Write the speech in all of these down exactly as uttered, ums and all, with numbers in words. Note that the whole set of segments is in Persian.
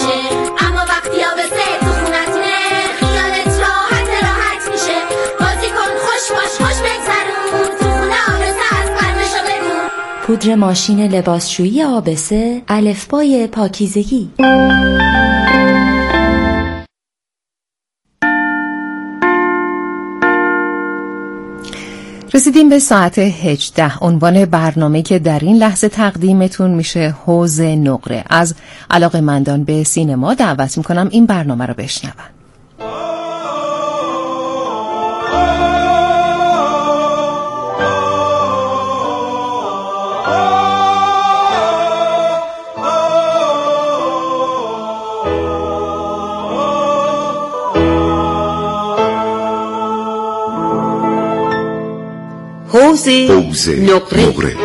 میشه، اما وقتی آبسه تو خونتونه خیالت راحت راحت میشه. بازی کن خوش باش خوش بگذرون، تو خونه آبسه از قرمشو بدون. پودر ماشین لباسشویی آبسه، الفبای پاکیزگی. رسیدیم به ساعت هجده. عنوان برنامه که در این لحظه تقدیمتون میشه حوض نقره. از علاقه‌مندان به سینما دعوت میکنم این برنامه رو بشنون. حوض نقره, نقره.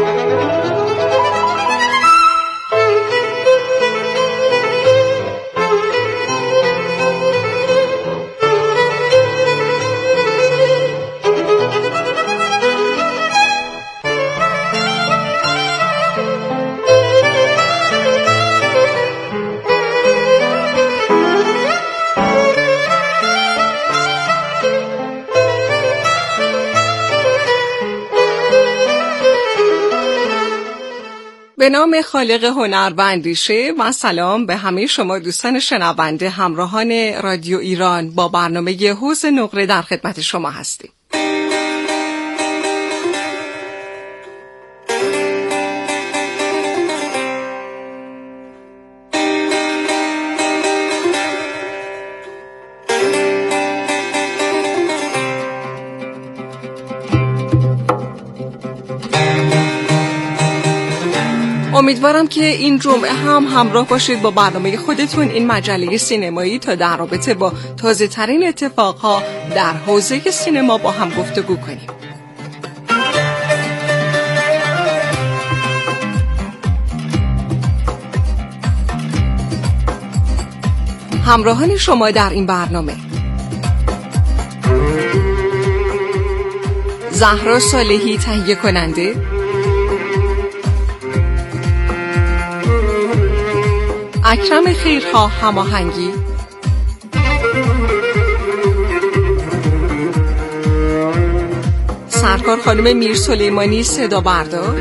به نام خالق هنر و اندیشه و سلام به همه شما دوستان شنونده همراهان رادیو ایران. با برنامه حوض نقره در خدمت شما هستیم. امیدوارم که این جمعه هم همراه باشید با برنامه خودتون این مجله سینمایی تا در رابطه با تازه ترین اتفاقها در حوزه سینما با هم گفتگو کنیم. همراهان شما در این برنامه: زهرا صالحی تهیه کننده، اکرم خیرخواه هماهنگی، سرکار خانم میر سلیمانی صدا بردار،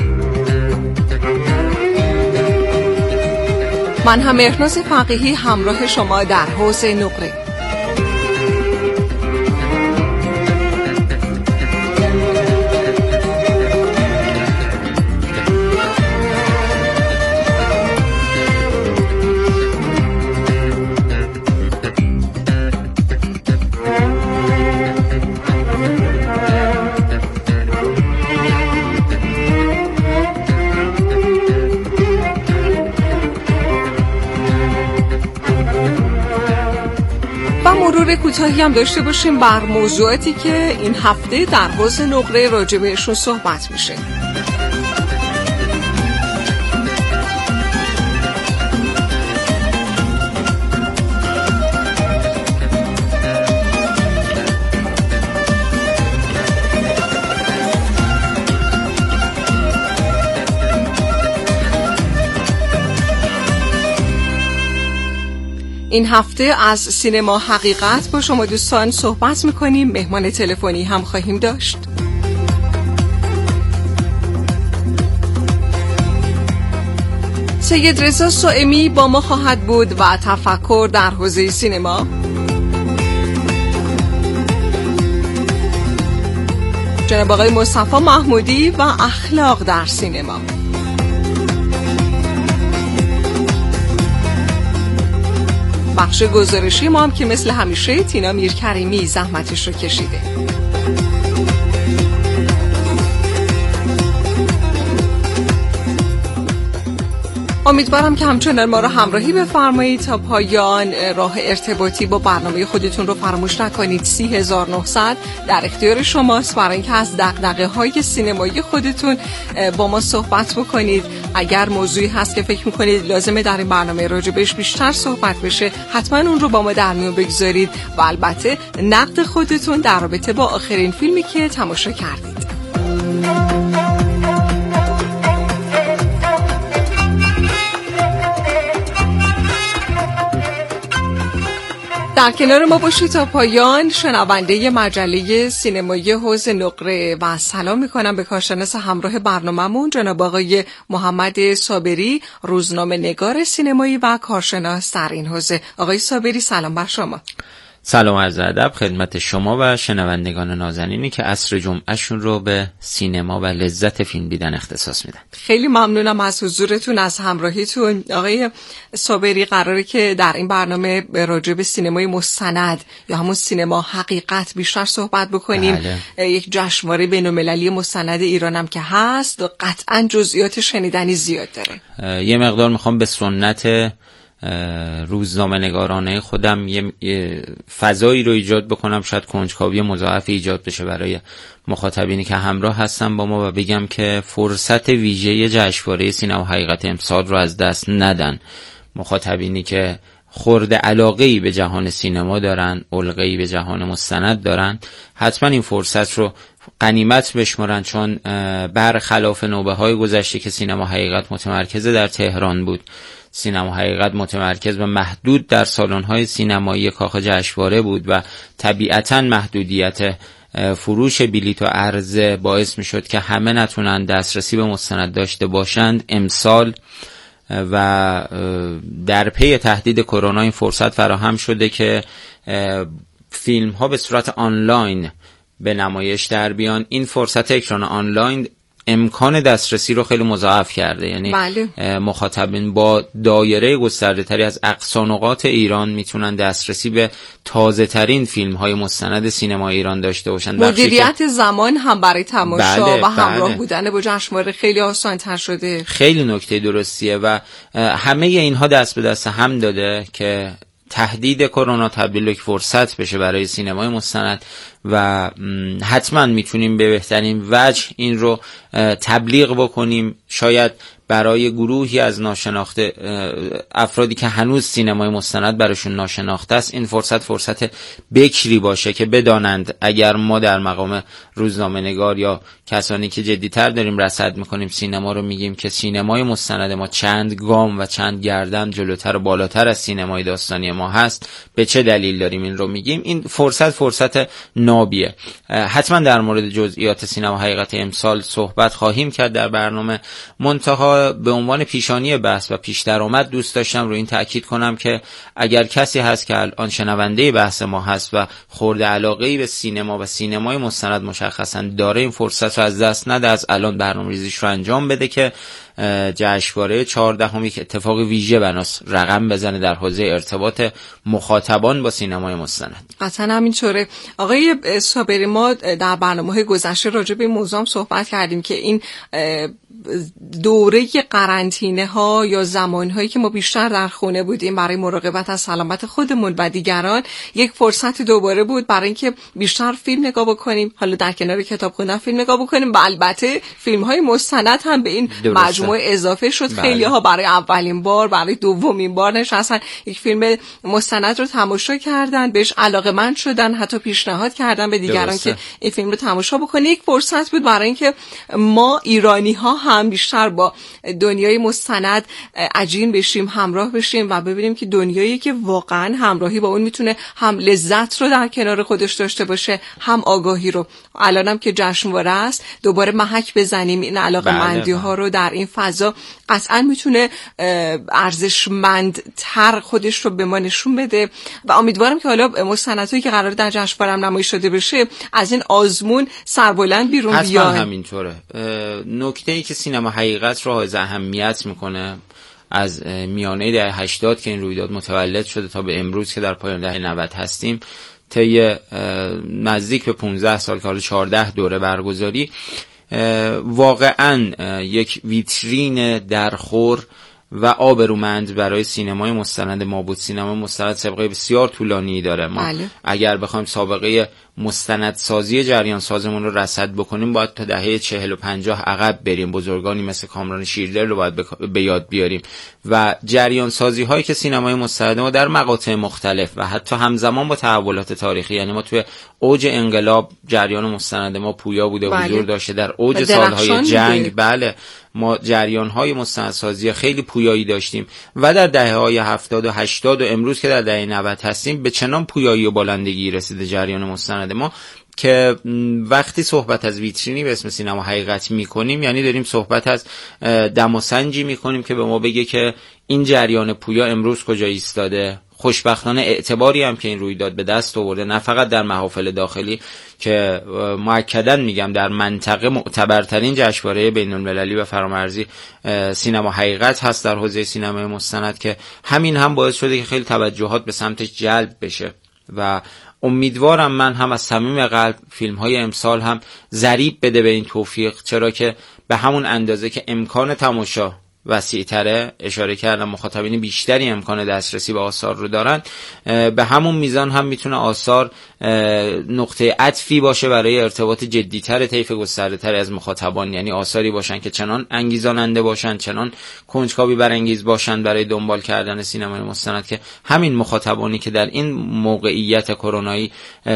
من هم مهرناز فقیهی همراه شما در حوض نقره. مرور کوتاهی هم داشته باشیم بر موضوعاتی که این هفته در حوض نقره راجع بهشون صحبت میشه. این هفته از سینما حقیقت با شما دوستان صحبت میکنیم. مهمان تلفنی هم خواهیم داشت. سید رضا سائمی با ما خواهد بود و تفکر در حوزه سینما. جناب آقای مصطفی محمودی و اخلاق در سینما. بخش گزارشی ما هم که مثل همیشه تینا میرکریمی زحمتش رو کشیده. امیدوارم که همچنان ما رو همراهی بفرمایید تا پایان. راه ارتباطی با برنامه خودتون رو فراموش نکنید. سی هزار و نهصد در اختیار شماست برای اینکه از دغدغه‌های سینمایی خودتون با ما صحبت بکنید. اگر موضوعی هست که فکر میکنید لازمه در این برنامه راجبش بیشتر صحبت بشه، حتما اون رو با ما در میون بگذارید و البته نقد خودتون در رابطه با آخرین فیلمی که تماشا کردید. در کنار ما باشید تا پایان. شنونده مجله سینمایی حوض نقره و سلام میکنم به کارشناس همراه برنامه‌مون جناب آقای محمد صابری، روزنامه نگار سینمایی و کارشناس در این حوزه. آقای صابری سلام بر شما. سلام عرض ادب خدمت شما و شنوندگان نازنینی که عصر جمعهشون رو به سینما و لذت فیلم دیدن اختصاص میدن. خیلی ممنونم از حضورتون، از همراهیتون. آقای صابری، قراره که در این برنامه راجع به سینمای مستند یا همون سینما حقیقت بیشتر صحبت بکنیم. بله. یک جشنواره بین‌المللی مستند ایرانم که هست و قطعاً جزئیات شنیدنی زیاد داره. یه مقدار میخوام به سنت روزنامه نگارانه خودم یه, یه فضایی رو ایجاد بکنم، شاید کنجکاوی مضاعف ایجاد بشه برای مخاطبینی که همراه هستن با ما و بگم که فرصت ویژه جشنواره سینما حقیقت امسال رو از دست ندن. مخاطبینی که خورده علاقه‌ای به جهان سینما دارن، علقه‌ای به جهان مستند دارن، حتما این فرصت رو غنیمت بشمارن، چون برخلاف نوبه‌های گذشته که سینما حقیقت متمرکز در تهران بود، سینما حقیقت متمرکز و محدود در سالن‌های سینمایی کاخ جشنواره بود و طبیعتاً محدودیت فروش بلیط و عرضه باعث می‌شد که همه نتونن دسترسی به مستند داشته باشند. امسال و در پی تهدید کرونا این فرصت فراهم شده که فیلم‌ها به صورت آنلاین به نمایش در بیان. این فرصت اکران آنلاین امکان دسترسی رو خیلی مضاعف کرده، یعنی بله. مخاطبین با دایره گسترده تری از اقصا نقاط ایران میتونن دسترسی به تازه ترین فیلم های مستند سینما ایران داشته باشن. مدیریت که... زمان هم برای تماشا بله، و همراه بله. بودن با جشنواره خیلی آسان تر شده. خیلی نکته درستیه و همه اینها دست به دست هم داده که تهدید کرونا تبدیل به فرصت بشه برای سینمای مستند و حتما میتونیم به بهترین وجه این رو تبلیغ بکنیم. شاید برای گروهی از ناشناخته افرادی که هنوز سینمای مستند براشون ناشناخته است این فرصت فرصت بکری باشه که بدانند اگر ما در مقام روزنامه نگار یا کسانی که جدی‌تر داریم رصد میکنیم سینما رو میگیم که سینمای مستند ما چند گام و چند گردن جلوتر و بالاتر از سینمای داستانی ما هست، به چه دلیل داریم این رو میگیم. این فرصت فرصت نابیه. حتما در مورد جزئیات سینما حقیقت امسال صحبت خواهیم کرد در برنامه. منتها به عنوان پیشانی بحث و پیش درآمد دوست داشتم رو این تأکید کنم که اگر کسی هست که الان شنونده بحث ما هست و خورده علاقه‌ای به سینما و سینمای مستند مشخصاً داره، این فرصت رو از دست نده، از الان برنامه‌ریزیش رو انجام بده که جشنواره چهاردهم یک اتفاق ویژه بناس رقم بزنه در حوزه ارتباط مخاطبان با سینمای مستند. قطعاً همینطوره. آقای صابری، ما در برنامه‌های گذشته راجع به این موضوع صحبت کردیم که این دوره قرنطینه ها یا زمان هایی که ما بیشتر در خونه بودیم برای مراقبت از سلامت خودمون و دیگران یک فرصت دوباره بود برای اینکه بیشتر فیلم نگاه بکنیم، حالا در کنار کتاب خوندن فیلم نگاه بکنیم و البته فیلم های مستند هم به این درسته. مجموعه اضافه شد. بله. خیلی ها برای اولین بار برای دومین بار نشستن یک فیلم مستند رو تماشا کردن، بهش علاقه‌مند شدن، حتی پیشنهاد کردن به دیگران درسته. که این فیلم رو تماشا بکنن. یک فرصت بود برای اینکه ما ایرانی ها هم بیشتر با دنیای مستند عجین بشیم، همراه بشیم و ببینیم که دنیایی که واقعا همراهی با اون میتونه هم لذت رو در کنار خودش داشته باشه، هم آگاهی رو. الانم که جشنواره است دوباره محک بزنیم این علاقه‌مندی ها رو در این فضا، قطعا میتونه ارزشمندتر خودش رو به ما نشون بده و امیدوارم که حالا مستندهایی که قراره در جشنواره هم نمایش داده بشه از این آزمون سربلند بیرون بیان. حتما همینطوره. نکته‌ای که سینما حقیقت رو حائز اهمیت میکنه از میانه دهه هشتاد که این رویداد متولد شده تا به امروز که در پایان دهه نود هستیم، طی نزدیک به پانزده سال که حالا چهارده دوره برگزاری، واقعا یک ویترین درخور و آبرومند برای سینمای مستند ما بود. سینما مستند سابقه بسیار طولانی داره. ما بله. اگر بخوایم سابقه مستندسازی جریان سازمون رو رصد بکنیم باید تا دهه چهل و پنجاه عقب بریم. بزرگانی مثل کامران شیردل رو باید به یاد بیاریم و جریان سازی هایی که سینمای مستند ما در مقاطع مختلف و حتی همزمان با تحولات تاریخی، یعنی ما توی اوج انقلاب جریان مستند ما پویا بوده، بله. حضور داشته. در اوج سالهای جنگ بله ما جریان های مستندسازی خیلی پویایی داشتیم و در دهه های هفتاد و هشتاد و امروز که در دهه نود هستیم به چنان پویایی و بالندگی رسیده جریان مستند ما که وقتی صحبت از ویترینی به اسم سینما حقیقت میکنیم یعنی داریم صحبت از دماسنجی میکنیم که به ما بگه که این جریان پویا امروز کجا ایستاده. خوشبختانه اعتباری هم که این رویداد به دست آورده، نه فقط در محافل داخلی که مؤکداً میگم در منطقه معتبرترین جشنواره بین‌المللی و فرامرزی سینما حقیقت هست در حوزه سینمای مستند، که همین هم باعث شده که خیلی توجهات به سمتش جلب بشه و امیدوارم من هم از صمیم قلب فیلم های امسال هم ضریب بده به این توفیق، چرا که به همون اندازه که امکان تماشا وسیع‌تره، اشاره کردم مخاطبین بیشتری امکان دسترسی به آثار رو دارن، به همون میزان هم میتونه آثار نقطه عطفی باشه برای ارتباط جدی‌تر طیف گسترده‌تر از مخاطبان، یعنی آثاری باشن که چنان انگیزاننده باشن، چنان کنجکاوی برانگیز باشن برای دنبال کردن سینمای مستند که همین مخاطبانی که در این موقعیت کرونایی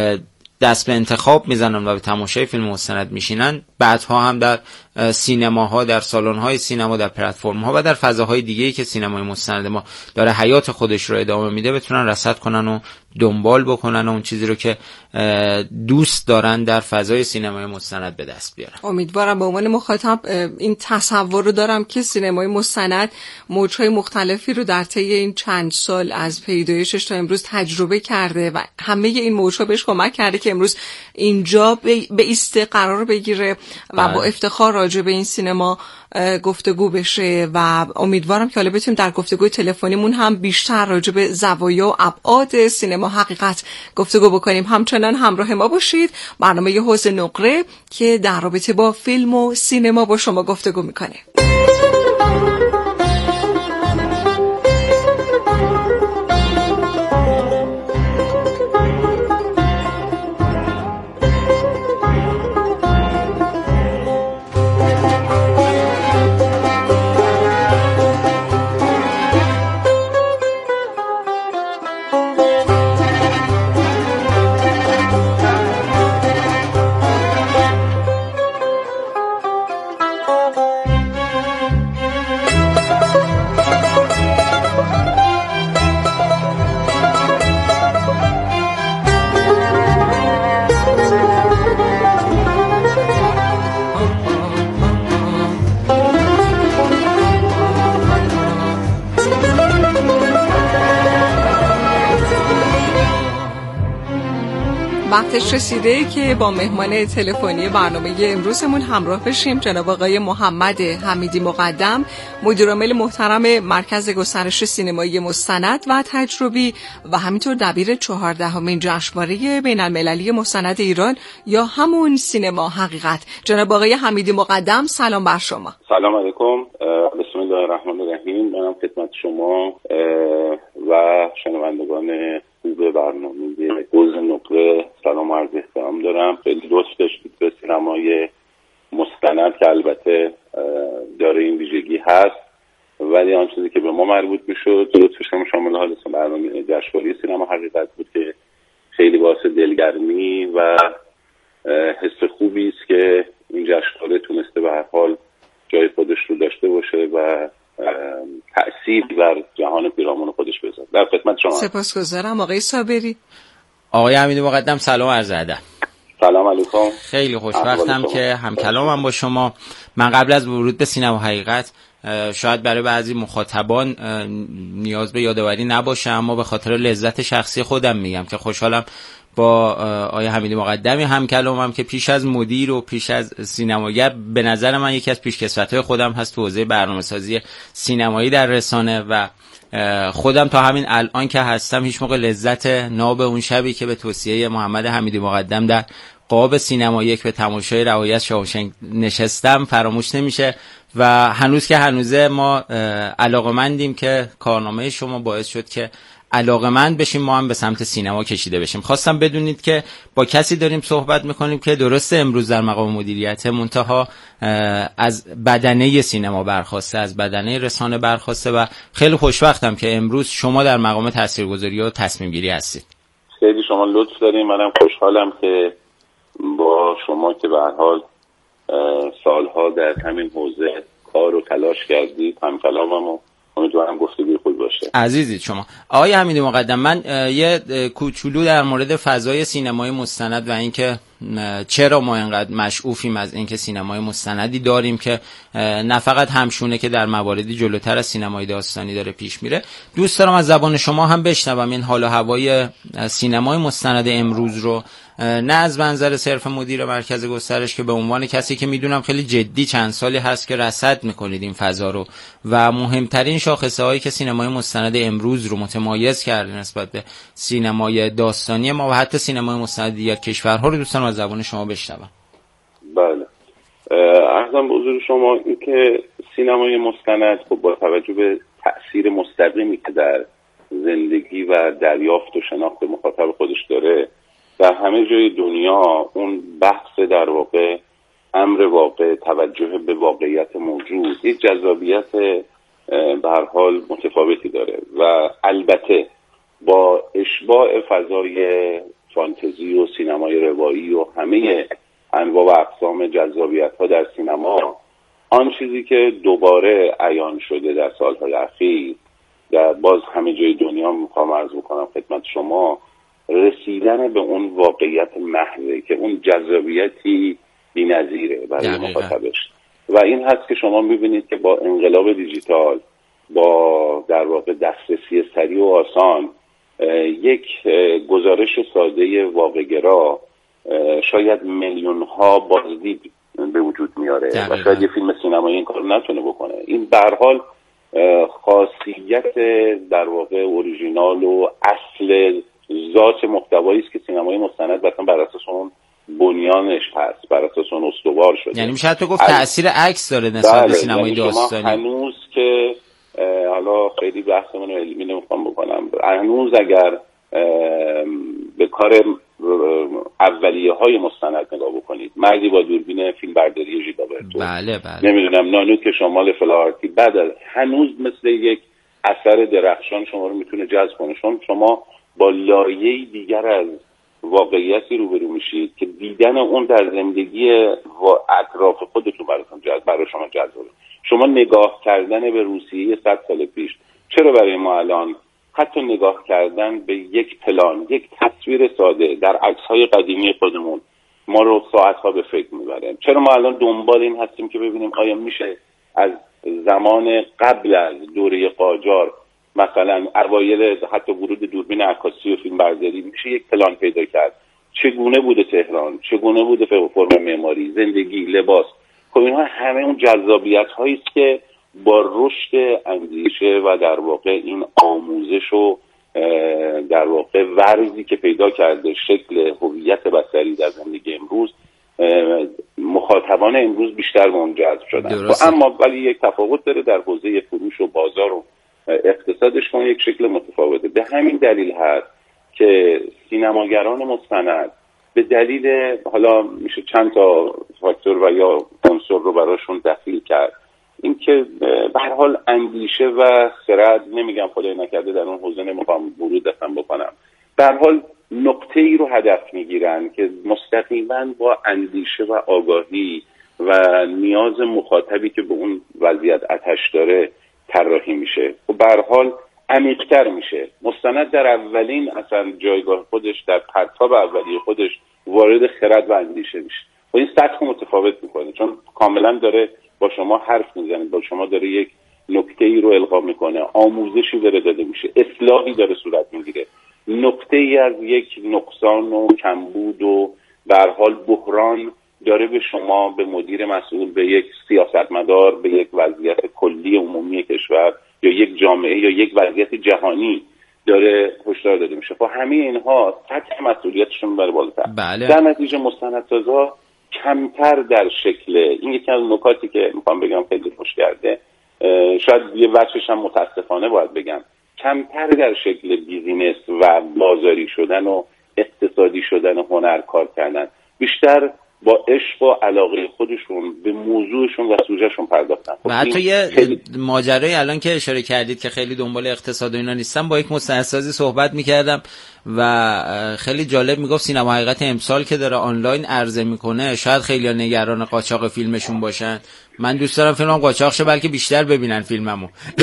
دست به انتخاب میزنن و به تماشای فیلم مستند میشینن، بعدها هم در سینماها، در سالن‌های سینما، در پلتفرم‌ها و در فضاهای دیگه‌ای که سینمای مستند ما داره حیات خودش رو ادامه میده بتونن رصد کنن و دنبال بکنن و اون چیزی رو که دوست دارن در فضای سینمای مستند به دست بیارن. امیدوارم به عنوان مخاطب این تصور رو دارم که سینمای مستند موج‌های مختلفی رو در طی این چند سال از پیدایشش تا امروز تجربه کرده و همه این موج‌ها بهش کمک کرده که امروز اینجا به ایسته قرار بگیره و با افتخار راجع به این سینما گفتگو بشه و امیدوارم که حالا بتونیم در گفتگوی تلفنیمون هم بیشتر راجع به زوایا و ابعاد سینما حقیقت گفتگو بکنیم. همچنان همراه ما باشید. برنامه حوض نقره که در رابطه با فیلم و سینما با شما گفتگو میکنه. وقتش رسیده که با مهمان تلفنی برنامه امروزمون همراه بشیم. جناب آقای محمد حمیدی مقدم، مدیرعامل محترم مرکز گسترش سینمایی مستند و تجربی و همینطور دبیر چهاردهمین جشنواره بین‌المللی مستند ایران یا همون سینما حقیقت. جناب آقای حمیدی مقدم، سلام بر شما. سلام علیکم، بسم الله الرحمن الرحیم. منم خدمت شما و شنوندگان خوب برنامه حوض نقره سلام و عرض احترام دارم. خیلی لطف داشتید به سینمای مستند که البته داره این ویژگی هست، ولی آن چیزی که به ما مربوط میشد لطفش هم شامل حال برنامه جشنواره سینما حقیقت بود که خیلی باعث دلگرمی و حس خوبی است که این جشنواره تونسته به هر حال جای خودش رو داشته باشه و تأثیر بر جهان پیرامون خودش بذاره. در خدمت شما. سپاسگزارم آقای صابری. آقای حمیدی مقدم، سلام عرض ادب. سلام علیکم. خیلی خوشبختم که همکلامم با شما. من قبل از ورود به سینما حقیقت شاید برای بعضی مخاطبان نیاز به یادآوری نباشه، اما به خاطر لذت شخصی خودم میگم که خوشحالم با آقای حمیدی مقدمی همکلامم که پیش از مدیر و پیش از سینماگر به نظر من یکی از پیشکسوت‌های خودم هست تو حوزه برنامه‌سازی سینمایی در رسانه و خودم تا همین الان که هستم هیچ موقع لذت ناب اون شبی که به توصیه محمد حمیدی مقدم در قاب سینما یک به تماشای رعایت شاهنشنگ نشستم فراموش نمیشه و هنوز که هنوزه ما علاقمندیم که کارنامه شما باعث شد که علاقه‌مند بشیم ما هم به سمت سینما کشیده بشیم. خواستم بدونید که با کسی داریم صحبت میکنیم که درسته امروز در مقام مدیریت، منتها از بدنه سینما برخواسته، از بدنه رسانه برخواسته و خیلی خوشوقتم که امروز شما در مقام تاثیرگذاری و تصمیم گیری هستید. خیلی شما لطف دارین. منم خوشحالم که با شما که به هر حال سالها در همین حوزه کار و تلاش کردید، هم کلامم و امیدوارم گفتگوی خوب باشه. عزیزید شما. آقای حمیدی مقدم، من یه کوچولو در مورد فضای سینمای مستند و اینکه چرا ما اینقدر مشعوفیم از اینکه سینمای مستندی داریم که نه فقط همشونه که در مواردی جلوتر از سینمای داستانی داره پیش میره، دوست دارم از زبان شما هم بشنوم این حال و هوای سینمای مستند امروز رو، نه از منظر صرف مدیر مرکز گسترش که به عنوان کسی که میدونم خیلی جدی چند سالی هست که رصد میکنید این فضا رو و مهمترین شاخصه هایی که سینمای مستند امروز رو متمایز کرده نسبت به سینمای داستانی ما و حتی سینمای مستند دیگر کشورها رو دوستان از زبان شما بشنوم. بله، عرضم به حضور شما این که سینمای مستند خب با توجه به تأثیر مستقیمی که در زندگی و دریافت و شناخت مخاطب خودش داره در همه جای دنیا، اون بحث در واقع امر واقع، توجه به واقعیت موجود، یک جذابیت به هر حال متفاوتی داره و البته با اشباع فضای فانتزی و سینمای روایی و همه انواع و اقسام جذابیت ها در سینما، آن چیزی که دوباره عیان شده در سالهای اخیر در باز همه جای دنیا میخوام عرض بکنم خدمت شما، رسیدن به اون واقعیت محضه که اون جذابیتی بی‌نظیره برای مخاطبش و این هست که شما میبینید که با انقلاب دیجیتال، با در واقع دسترسی سریع و آسان، یک گزارش ساده واقع‌گرا شاید میلیون ها بازدید به وجود میاره و شاید یه فیلم سینمایی این کار نتونه بکنه. این به هر حال خاصیت در واقع اوریجینال و اصل ذات محتوایی است که سینمای مستند مثلا بر اساس اون بنیانش هست، بر اساس اون استوار شده. یعنی میشه حتی گفت تأثیر عکس داره نسبت به سینمای یعنی داستانی. هنوز که حالا خیلی بحثمون رو علمی نمیخوام بکنم، هنوز اگر به کار اولیه های مستند نگاه بکنید، مردی با دوربین فیلم برداری ژیگابرتو، بله بله، نمیدونم نانوک شمال فلاورتی، بعد هنوز مثل یک اثر درخشان شما رو میتونه جذب کنه، چون شما با لایه‌ای دیگر از واقعیتی روبرو میشید که دیدن اون در زندگی و اطراف خودتون براتون جذب برای شما جذابه. شما نگاه کردن به روسیه صد سال پیش، چرا برای ما الان حتی نگاه کردن به یک پلان، یک تصویر ساده در عکس‌های قدیمی خودمون ما رو ساعت‌ها به فکر میبره؟ چرا ما الان دنبال این هستیم که ببینیم آیا میشه از زمان قبل از دوره قاجار، مثلا اوایل حتی ورود دوربین عکاسی و فیلم برداری، میشه یک پلان پیدا کرد چگونه بوده تهران، چگونه بوده فرم معماری، زندگی، لباس. خب اینها همه اون جذابیت‌هایی است که با رشد اندیشه و در واقع این آموزش و در واقع ورزی که پیدا کرده شکل هویت بصری در زندگی امروز، مخاطبان امروز بیشتر به اون جذب شدن. اما ولی یک تفاوت داره در حوزه فروش و بازار و اقتصادش، که یک شکل متفاوته. به همین دلیل هست که سینماگران مستند به دلیل، حالا میشه چند تا فاکتور و یا عنصر رو براشون دخیل کرد، اینکه به هر حال اندیشه و خرد، نمیگم خدای نکرده در اون حوزه نمیخوام ورود دستم بکنم، به هر حال نقطه ای رو هدف میگیرن که مستقیما با اندیشه و آگاهی و نیاز مخاطبی که به اون وضعیت آتش داره طراحی میشه و به هر حال عمیق‌تر میشه. مستند در اولین اصلا جایگاه خودش، در پرتاب اولیه خودش وارد خرد و اندیشه میشه و این سطح متفاوت میکنه، چون کاملا داره با شما حرف میزنه، با شما داره یک نکته ای رو القا میکنه، آموزشی داره داده میشه، اصلاحی داره صورت میگیره، نکته ای از یک نقصان و کمبود و به هر حال بحران داره به شما، به مدیر مسئول، به یک سیاستمدار، به یک وضعیت کلی عمومی کشور یا یک جامعه یا یک وضعیت جهانی داره هشدار داده میشه. خب همه اینها سطح مسئولیتشون بره بالاتر. بله. در نتیجه مستندسازا کمتر در شکل، این یکی از نکاتی که میخوام بگم خیلی خوش کرده، شاید یه وجهش هم متاسفانه باید بگم، کمتر در شکل بیزینس و بازاری شدن و اقتصادی شدن و هنر کار کردن، بیشتر با عشق و علاقه خودشون به موضوعشون و سوژهشون پرداختن. و حتی یه خیلی... ماجرای الان که اشاره کردید که خیلی دنبال اقتصاد و اینا نیستم، با یک مستندسازی صحبت میکردم و خیلی جالب میگفت سینما حقیقت امسال که داره آنلاین عرضه میکنه، شاید خیلی نگران قاچاق فیلمشون باشن. من دوست دارم فیلمم قاچاق شه بلکه بیشتر ببینن فیلممو.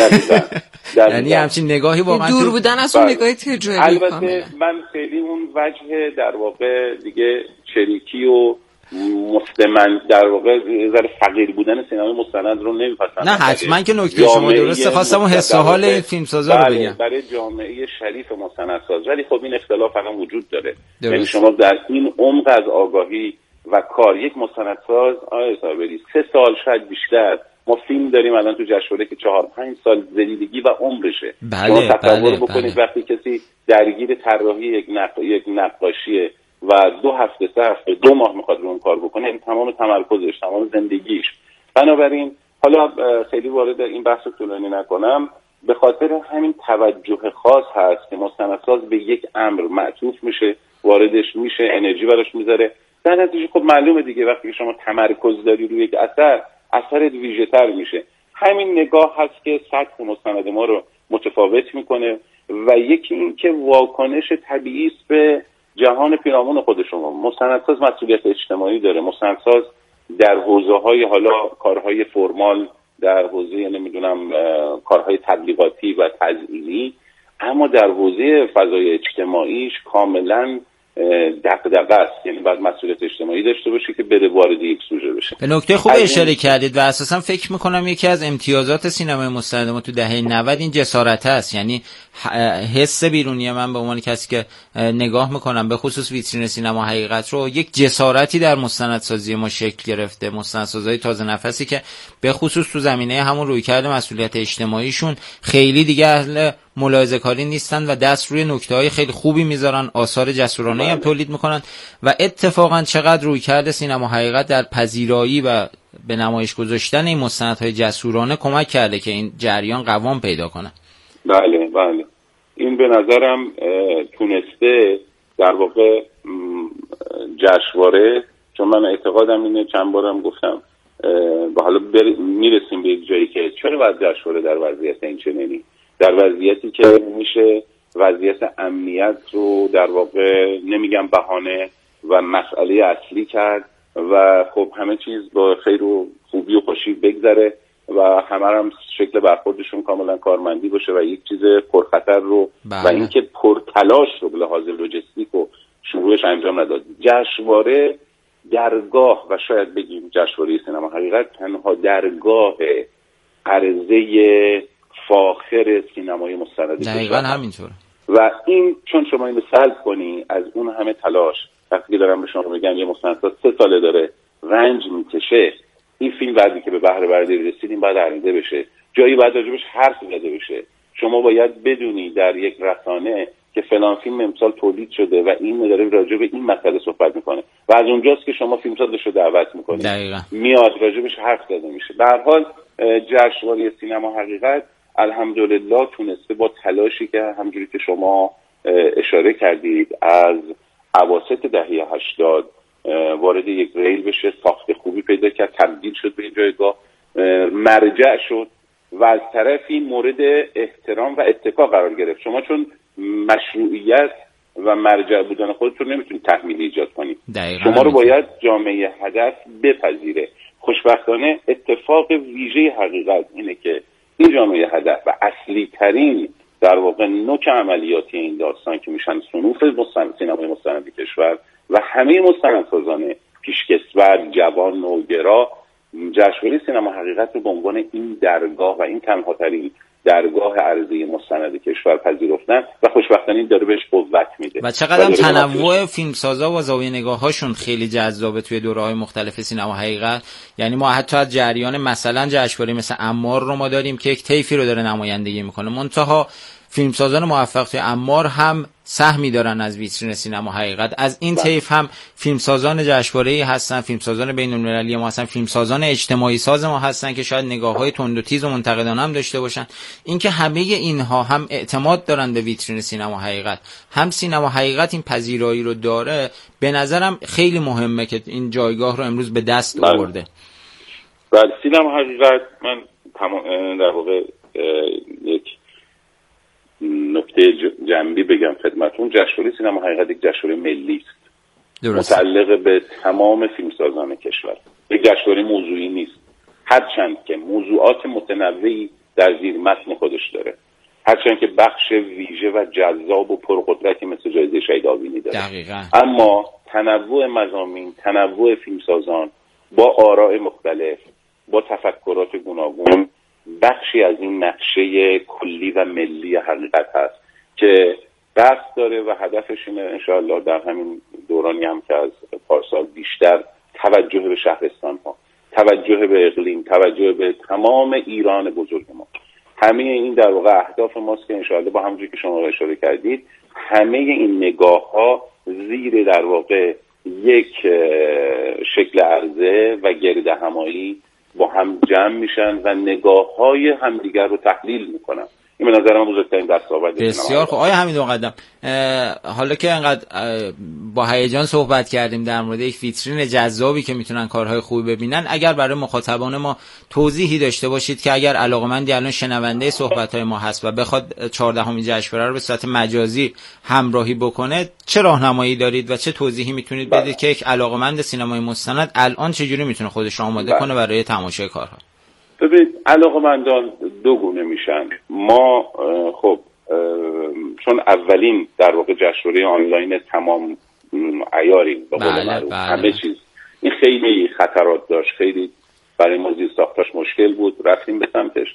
یعنی همچین نگاهی واقعا دور بودن از اون نگاه تجربی. البته من خیلی اون وجه در واقع دیگه چریکی و مستمن در واقع ذره فقیر بودن سینما مستند رو نمیپسندم. نه حتما که نکته شما درسته، خواستم اون حس و حال این فیلمسازا رو بگم برای جامعه شریف مستندساز. ولی خب این اختلاف هم وجود داره. یعنی شما در این عمق از آگاهی و کار یک مستندساز آقای صابری سه سال شاید بیشتر، ما فیلم داریم الان تو جشنواره که چهار پنج سال زندگی و عمرشه. بله، شما تصور بله، بکنید بله. وقتی کسی درگیر طراحی یک نق... یک نقاشیه و دو هفته سه هفته دو ماه میخواد رو اون کار بکنه، این تمام تمرکزش، تمام زندگیش. بنابراین حالا خیلی وارد این بحث طولانی نکنم، به خاطر همین توجه خاص هست که مستندساز به یک امر معطوف میشه، واردش میشه، انرژی براش میذاره. در نتیجه خب معلومه دیگه وقتی شما تمرکز داری روی یک اثر، اثرت ویژه‌تر میشه. همین نگاه هست که سطح مستند ما رو متفاوت میکنه و یکی این که واکنش طبیعی است به جهان پیرامون خود شما. مستندساز مسئولیت اجتماعی داره. مستندساز در حوزه‌های حالا کارهای فرمال، در حوزه نمیدونم کارهای تبلیغاتی و تزیینی، اما در حوزه فضای اجتماعیش کاملا دغدغه است. یعنی باید مسئولیت اجتماعی داشته باشه که بره وارد یک سوژه بشه. به نکته خوب اشاره کردید و اساسا فکر میکنم یکی از امتیازات سینمای مستند ما تو دهه نود این جسارت است. یعنی حس بیرونی من به عنوان کسی که نگاه میکنم به خصوص ویترین سینما حقیقت رو، یک جسارتی در مستندسازی ما شکل گرفته. مستندسازهای تازه نفسی که به خصوص تو زمینه همون رویکرد مسئولیت اجتماعیشون خیلی دیگه اهل ملاحظه کاری نیستن و دست روی نکته‌های خیلی خوبی میذارن، آثار جسورانه هم تولید میکنن و اتفاقا چقدر رویکرد سینما حقیقت در پذیرایی و به نمایش گذاشتن این مستندهای جسورانه کمک کرده که این جریان قوام پیدا کنه. بله بله، این به نظرم تونسته در واقع جشنواره، چون من اعتقادم اینه، چند بارم گفتم و حالا میرسیم به یک جایی که چرا باید جشنواره در وضعیت این چنینی، در وضعیتی که میشه وضعیت امنیت رو در واقع نمیگم بهانه و مسئله اصلی کرد و خب همه چیز با خیر و خوبی و خوشی بگذره و همه هم شکل برخوردشون کاملا کارمندی باشه و یک چیز پرخطر رو بله. و اینکه پرتلاش رو به لحاظ لوجستیک و شروعش انجام نداد. جشنواره درگاه و شاید بگیم جشنواره سینما حقیقت تنها درگاه عرضه فاخر سینمای مستند دقیقاً همینطوره و این چون شما اینو سلب کنی از اون همه تلاش، وقتی دارم به شما بگم یه مستندساز سه ساله داره رنج میکشه، این فیلم بعدی که به بهره برداری رسیدیم باید عریضه بشه، جایی باید راجبش حرف زده بشه. شما باید بدونی در یک رسانه که فلان فیلم امسال تولید شده و این داره راجب این مسئله صحبت میکنه و از اونجاست که شما فیلمسازش رو دعوت میکنید، میاد راجبش حرف زده میشه. به هر حال جشنواره سینما حقیقت الحمدلله تونسته با تلاشی که همجوری که شما اشاره کردید از اواسط دهه هشتاد وارد یک ریل بشه، ساخت خوبی پیدا کرد، تبدیل شد به این جایگاه، مرجع شد و از طرفی مورد احترام و اتکا قرار گرفت. شما چون مشروعیت و مرجع بودن خودتون نمیتونید تحمیل ایجاد کنید، شما رو باید جامعه هدف بپذیره. خوشبختانه اتفاق ویژه حقیقت اینه که این جامعه هدف و اصلی ترین در واقع نوک عملیاتی این داستان که میشن صنوف مستند سینمای مستند کشور و همه مستندسازان پیشکسوت، جوان، نوگرا جشنواره سینما حقیقت رو به عنوان این درگاه و این تنها ترین درگاه عرضه مستند کشور پذیرفتن و خوشبختانه این داره بهش قوت میده. و چقدر تنوع فیلمسازا و زاویه نگاه‌هاشون خیلی جذابه توی دوره‌های مختلف سینما حقیقت. یعنی ما حتی از جریان مثلا جشنواره مثل عمار رو ما داریم که یک طیفی رو داره نمایندگی میکنه، منتها فیلمسازان موفق توی عمار هم سهمی دارن از ویترین سینما حقیقت. از این طیف هم فیلمسازان جشنواره‌ای هستن، فیلمسازان بین‌المللی ما هستن، فیلمسازان اجتماعی ساز ما هستن که شاید نگاه‌های تند و تیز و منتقدانه هم داشته باشن. اینکه همه اینها هم اعتماد دارن به ویترین سینما حقیقت، هم سینما حقیقت این پذیرایی رو داره، به نظرم خیلی مهمه که این جایگاه رو امروز به دست آورده. بله، سینما حقیقت، من تمام در واقع یک نکته جنبی بگم خدمتون، جشنواره سینما حقیقت یک جشنواره ملی است، متعلق به تمام فیلمسازان کشور. یک جشنواره موضوعی نیست، هرچند که موضوعات متنوعی در زیر متن خودش داره، هرچند که بخش ویژه و جذاب و پرقدرتی مثل جایزه شهید آوینی داره. دقیقاً. اما تنوع مضامین، تنوع فیلمسازان با آراء مختلف، با تفکرات گوناگون، بخشی از این نقشه کلی و ملی حقیقت هست که قصد داره و هدفش اینه انشاءالله در همین دورانی هم که از پارسال بیشتر توجه به شهرستان ها، توجه به اقلیم، توجه به تمام ایران بزرگ ما، همه این در واقع اهداف ماست که انشاءالله با همونجوری که شما اشاره کردید همه این نگاه ها زیر در واقع یک شکل عرضه و گرد همایی با هم جمع میشن و نگاه های همدیگر رو تحلیل میکنن. این به نظر من بزرگترین دستاورد بسیار خوب. آیا حمید مقدم، حالا که انقدر با هیجان صحبت کردیم در مورد یک ویترین جذابی که میتونن کارهای خوبی ببینن، اگر برای مخاطبان ما توضیحی داشته باشید که اگر علاقه‌مندی الان شنونده صحبت‌های ما هست و بخواد چهاردهمین جشنواره رو به صورت مجازی همراهی بکنه، چه راهنمایی دارید و چه توضیحی میتونید بدید که یک علاقه‌مند سینمای مستند الان چجوری میتونه خودش رو آماده کنه برای تماشای کارها؟ ببینید، علاقه‌مندان دو گونه میشن. ما خب چون اولین در واقع جشنواره آنلاین تمام عیاری به قول معروف همه چیز، این خیلی خطرات داشت، خیلی برای ما زیر ساختاش مشکل بود، رفتیم به سمتش.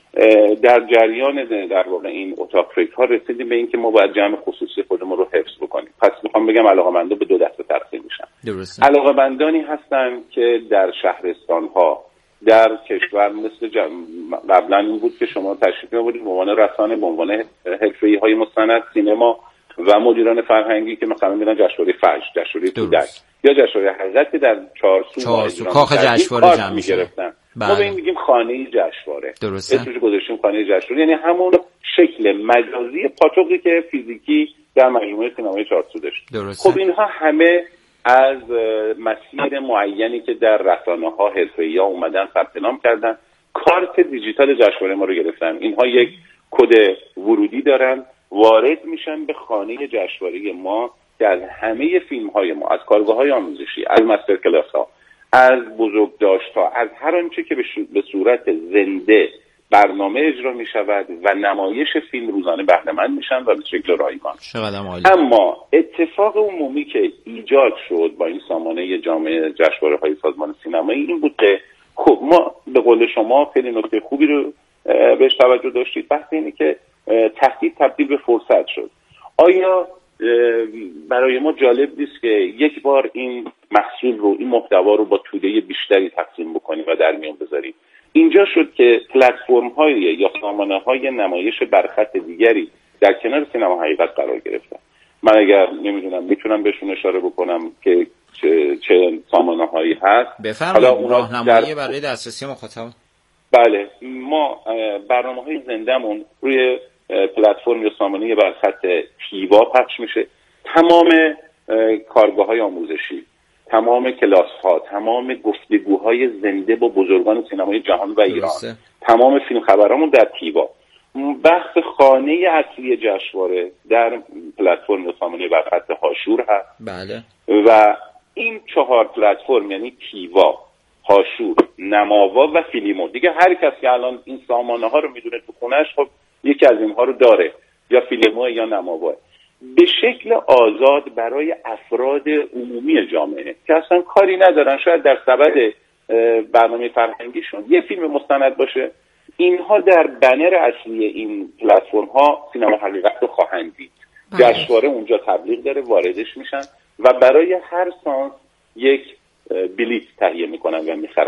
در جریان در واقع این اتاق فکرها رسیدیم به این که ما باید جمع خصوصی خودمون رو حفظ بکنیم. پس میخوام بگم علاقه‌مندان به دو دسته تقسیم میشن. علاقه‌مندانی هستن که در شهرستان‌ها در کشور مثل جم... قبلا این بود که شما تشریف می‌آورید به عنوان رسانه، به عنوان حرفه‌ای‌های مستند سینما و مدیران فرهنگی که مثلا میرن جشنواره فجر، جشنواره کودک یا جشنواره حقیقت که در چهارسو چهارسو کاخ جشنواره جمع می‌گرفتن. ما به این میگیم خانه جشنواره. اسمش گذاشتیم خانه جشنواره، یعنی همون شکل مجازی پاتوقی که فیزیکی در مجموعه سینمای چهارسو داشت. خب اینها همه از مسیر معینی که در رسانه‌ها حرفه‌ای‌ها اومدن ثبت نام کردن، کارت دیجیتال جشنواره ما رو گرفتن. اینها یک کد ورودی دارن، وارد میشن به خانه جشنواره ما که از همه فیلم‌های ما، از کارگاه‌های آموزشی، از مستر کلاس‌ها، از بزرگداشت‌ها، از هر آنچه که به صورت زنده برنامه اجرا می شود و نمایش فیلم روزانه بهره‌مند میشن و به شکل رایگان. اما اتفاق عمومی که ایجاد شد با این سامانه جامعه جشنواره‌های سازمان سینمایی این بود که خب ما به قول شما خیلی نکته خوبی رو بهش توجه داشتید، بحث اینه که تهدید تبدیل به فرصت شد. آیا برای ما جالب نیست که یک بار این محصول رو، این محتوا رو با توده بیشتری تقسیم بکنیم و در میان بذاریم؟ اینجا شد که پلتفرم‌های یا سامانه‌های نمایش برخط دیگری در کنار سینما حقیقت قرار گرفتن. من اگر نمیدونم میتونم بهشون اشاره بکنم که چه, چه سامانه‌هایی هست. بفرمایید، راهنمایی در... برای دسترسی مخاطب. بله، ما برنامه‌های زنده‌مون روی پلتفرم یا سامانه برخط تیوا پخش میشه. تمام کارگاه‌های آموزشی، تمام کلاس ها، تمام گفتگوهای زنده با بزرگان سینمای جهان و ایران، درسته. تمام فیلم خبرامون در تیوا. بحث خانه اصلی جشنواره در پلتفرم سامانه برخط هاشور هست. بله. و این چهار پلتفرم یعنی تیوا، هاشور، نماوا و فیلیمو، دیگه هر کس که الان این سامانه ها رو میدونه تو خونهش خب یکی از اینها رو داره، یا فیلیمو یا نماوا، به شکل آزاد برای افراد عمومی جامعه که اصلا کاری ندارن، شاید در سبد برنامه فرهنگیشون یه فیلم مستند باشه، اینها در بنر اصلی این پلتفرم ها سینما حقیقت رو خواهند دید. جشنواره اونجا تبلیغ داره، واردش میشن و برای هر سانس یک بلیت تهیه میکنن و میخرن.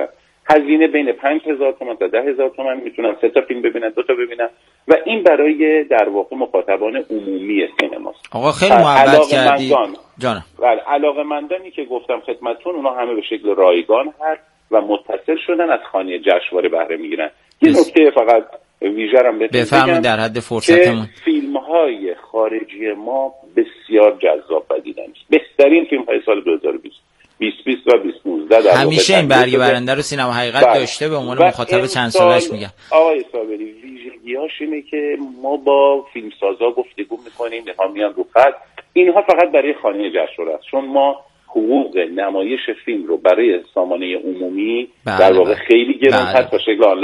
هزینه بین پنج هزار تومان تا ده هزار تومان، میتونن سه تا فیلم ببینن، دو تا ببینن و این برای در واقع مخاطبان عمومی سینماست. آقا خیلی محبت کردی جانم. بله علاقه‌مندانی که گفتم خدمتتون اونا همه به شکل رایگان هست و متصل شدن از خانه جشنواره بهره میگیرن. یه نکته فقط ویژه‌ام بهتون بفرمایید در حد فرصتمون. فیلم‌های خارجی ما بسیار جذاب پدیدن. بهترین فیلم‌های سال دو هزار و بیست بیست بیست و بیست نوزده در همیشه این برگه برنده رو سینما حقیقت بله. داشته به عنوان مخاطب چند سالش میگم. آقای صابری ویژگی‌هاش اینه که ما با فیلمسازا گفتگو می‌کنیم، اینها میان رو خط، اینها فقط برای خانه جشنواره است، چون ما حقوق نمایش فیلم رو برای سامانه عمومی بله. در واقع خیلی گران هست به شکل